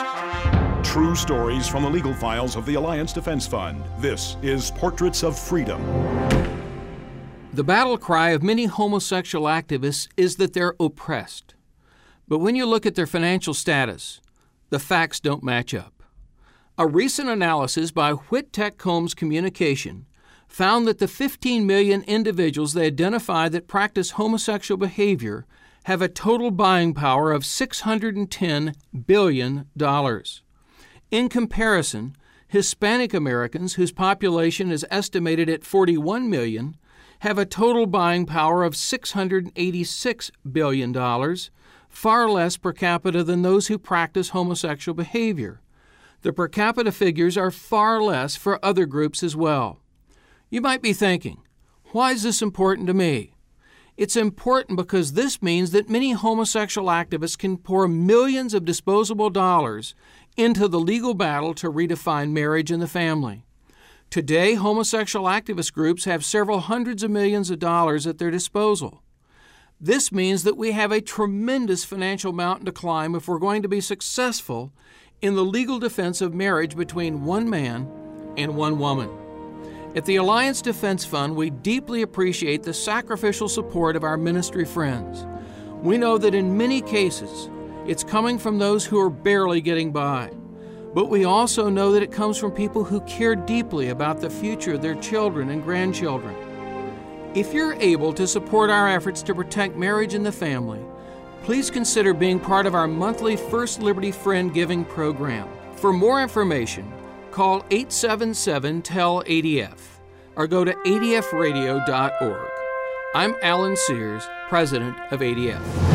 True stories from the legal files of the Alliance Defense Fund. This is Portraits of Freedom. The battle cry of many homosexual activists is that they're oppressed. But when you look at their financial status, the facts don't match up. A recent analysis by Whittek Combs Communication found that the 15 million individuals they identify that practice homosexual behavior have a total buying power of $610 billion. In comparison, Hispanic Americans, whose population is estimated at 41 million, have a total buying power of $686 billion, far less per capita than those who practice homosexual behavior. The per capita figures are far less for other groups as well. You might be thinking, why is this important to me? It's important because this means that many homosexual activists can pour millions of disposable dollars into the legal battle to redefine marriage and the family. Today, homosexual activist groups have several hundreds of millions of dollars at their disposal. This means that we have a tremendous financial mountain to climb if we're going to be successful in the legal defense of marriage between one man and one woman. At the Alliance Defense Fund, we deeply appreciate the sacrificial support of our ministry friends. We know that in many cases, it's coming from those who are barely getting by. But we also know that it comes from people who care deeply about the future of their children and grandchildren. If you're able to support our efforts to protect marriage and the family, please consider being part of our monthly First Liberty Friend Giving program. For more information, call 877-TEL-ADF or go to adfradio.org. I'm Alan Sears, president of ADF.